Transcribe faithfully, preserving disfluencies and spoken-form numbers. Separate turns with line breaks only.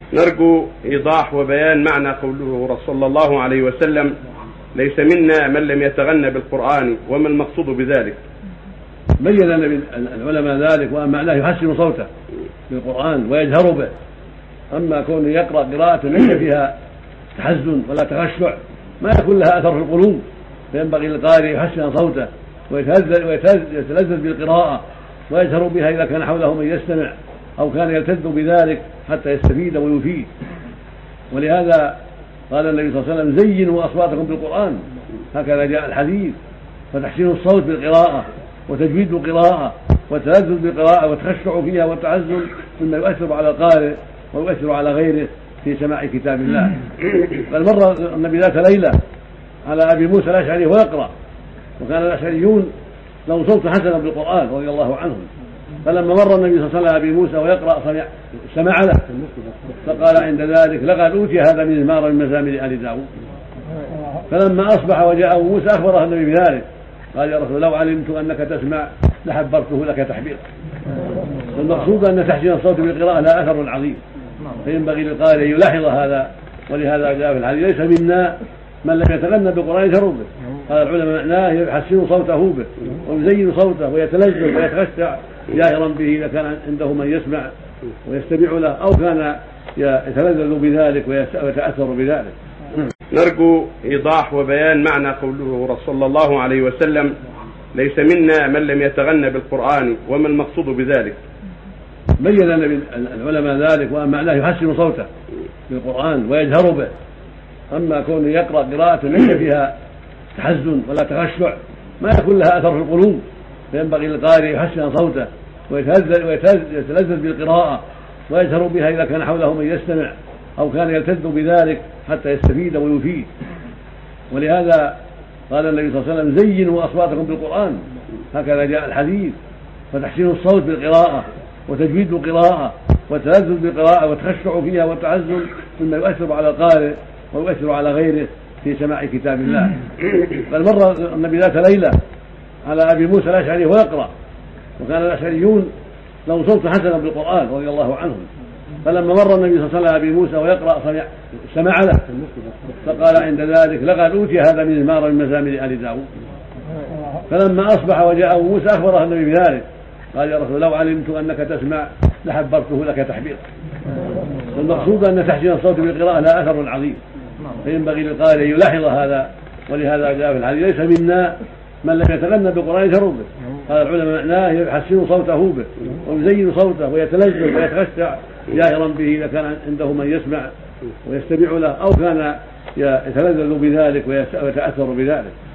نرجو إيضاح وبيان معنى قوله صلى الله عليه وسلم: ليس منا من لم يتغنى بالقرآن، وما المقصود بذلك؟
بين العلماء ذلك، وأن معناه يحسن صوته بالقرآن ويجهر به. أما كونه يقرأ قراءة ليس فيها تحزن ولا تخشع ما يكون لها أثر في القلوب، فينبغي للقارئ يحسن صوته ويتلذذ بالقراءة ويجهر بها إذا كان حوله من يستمع أو كان يلتذ بذلك حتى يستفيد ويفيد. ولهذا قال النبي صلى الله عليه وسلم: زينوا أصواتكم بالقرآن، هكذا جاء الحديث. فتحسين الصوت بالقراءة وتجويد القراءة والتلذذ بالقراءة والتخشع فيها والتعزم مما يؤثر على القارئ ويؤثر على غيره في سماع كتاب الله. بل مر النبي ذات ليلة على أبي موسى الأشعري ويقرأ، وكان الأشعريون لهم صوت حسنا بالقرآن رضي الله عنهم. فلما مر النبي صلى الله عليه وسلم أبي موسى ويقرأ سمع له، فقال عند ذلك: لقد أوتي هذا مزمارا من مزامير آل داود. فلما أصبح وجاء موسى أخبره النبي بذلك، قال: يا رسول لو علمت أنك تسمع لحبرته لك تحبيرا. والمقصود أن تحسين الصوت بالقراءة لا أثر عظيم، فينبغي للقارئ أن يلاحظ هذا. ولهذا جاء في الحديث: ليس منا من لم يتغنى بالقرآن يجهر به. قال العلماء معناه يحسن صوته به ويزين صوته ويتلذذ ويتخشع جاهرا به إذا كان عنده من يسمع ويستمع له، أو كان يتلذذ بذلك ويتأثر بذلك.
نرجو إيضاح وبيان معنى قوله صلى الله عليه وسلم: ليس منا من لم يتغنى بالقرآن، وما المقصود بذلك؟
بين العلماء ذلك، وأن معناه يحسن صوته بالقرآن ويجهر به. أما كونه يقرأ قراءة ليس فيها تحزن ولا تخشع ما يكون لها أثر في القلوب، فينبغي للقارئ يحسن صوته ويتلذذ بالقراءة ويجهر بها إذا كان حوله من يستمع أو كان يلتذ بذلك حتى يستفيد ويفيد. ولهذا قال النبي صلى الله عليه وسلم: زينوا أصواتكم بالقرآن، هكذا جاء الحديث. فتحسين الصوت بالقراءة وتجويد القراءة والتلذذ بالقراءة والتخشع فيها والتعزم مما يؤثر على القارئ ويؤثر على غيره في سماع كتاب الله. بل مر النبي ذات ليلة على أبي موسى الأشعري ويقرأ، وكان الأشعريون لهم صوت حسنا بالقرآن رضي الله عنهم. فلما مر النبي صلى الله عليه وسلم أبي موسى ويقرأ سمع له، فقال عند ذلك: لقد أوتي هذا مزمارا من مزامير آل داود. فلما أصبح وجاء موسى أخبره النبي بذلك، قال: يا رسول لو علمت أنك تسمع لحبرته لك تحبيرا. والمقصود أن تحسين الصوت بالقراءة لا أثر عظيم، فينبغي للقارئ أن يلاحظ هذا. ولهذا جاء في الحديث: ليس منا من لم يتغنى بالقرآن يجهر به. قال العلماء معناه يحسن صوته به ويزين صوته ويتلذذ ويتخشع جاهرا به إذا كان عنده من يسمع ويستمع له، أو كان يتلذذ بذلك ويتأثر بذلك.